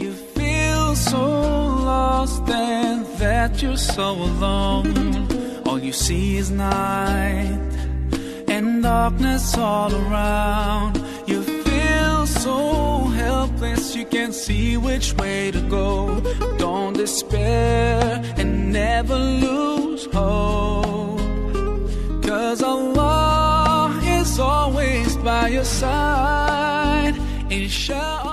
You feel so lost and that you're so alone. All you see is night and darkness all around. You feel so helpless, you can't see which way to go. Don't despair and never lose hope, 'cause Allah is always by your side. Inshallah.